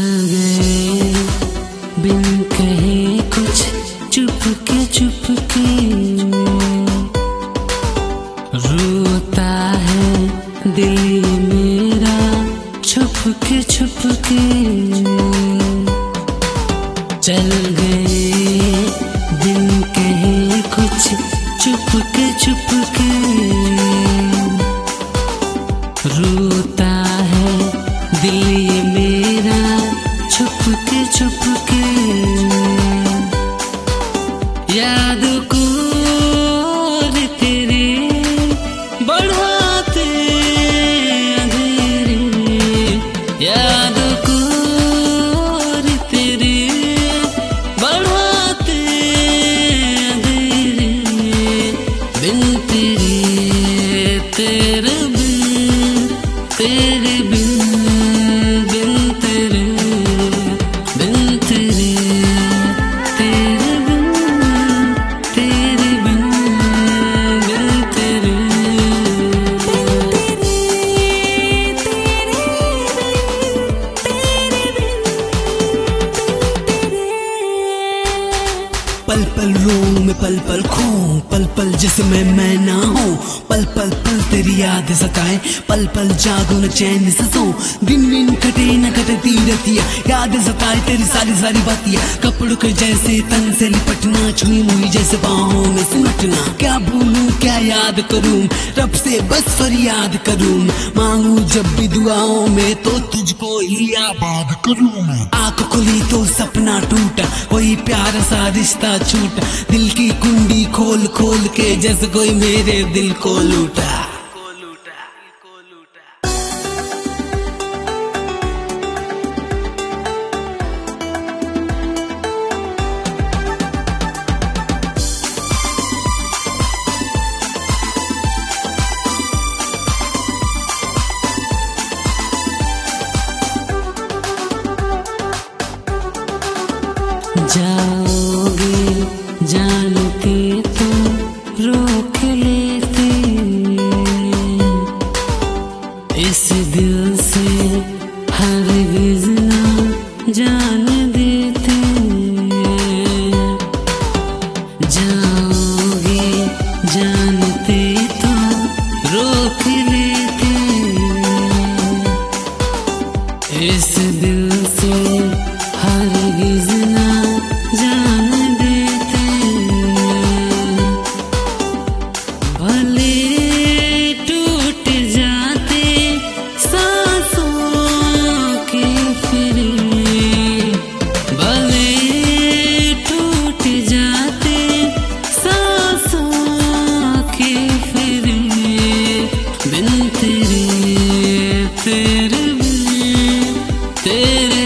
गए बिन कहे कुछ चुपके रोता है दिल मेरा छुपके चल गए बिन कहे कुछ चुपके रोता है दिल मेरा छुपके याद को तेरे बढ़ाते अंधेरे याद को तेरे बढ़ाते अंधेरे बिन तेरे बिन तेरे बिन तेरे बिन तेरे पल पल रो मैं पल पल खो पल पल जिसमें मैं ना हूँ पल पल तेरी याद सताए पल पल जागो न चैन से सो दिन कटे न कटती रतिया याद सताए तेरी सारी बातिया कपड़ों के जैसे तन से लिपटना छुई मुई जैसे बाहों में सिमटना क्या भूलूं क्या याद करूं रब से बस फरियाद करूं मांगू जब भी दुआओं में तो तुझको ही आबाद करूं मैं आंख खुली तो सपना टूटा कोई प्यारा सा रिश्ता छूटा दिल की कुंडी खोल के जैसे कोई मेरे दिल को लूटा जाओगे जानते तो रोक लेते इस दिल से हरगिज़ ना जान देते जाओगे जानते तो रोक लेते इस दिल से हरगिज़ ना जान देते भले टूट जाते सांसों के फिर भले टूट जाते सांसों के फिर बिन तेरे बिन तेरे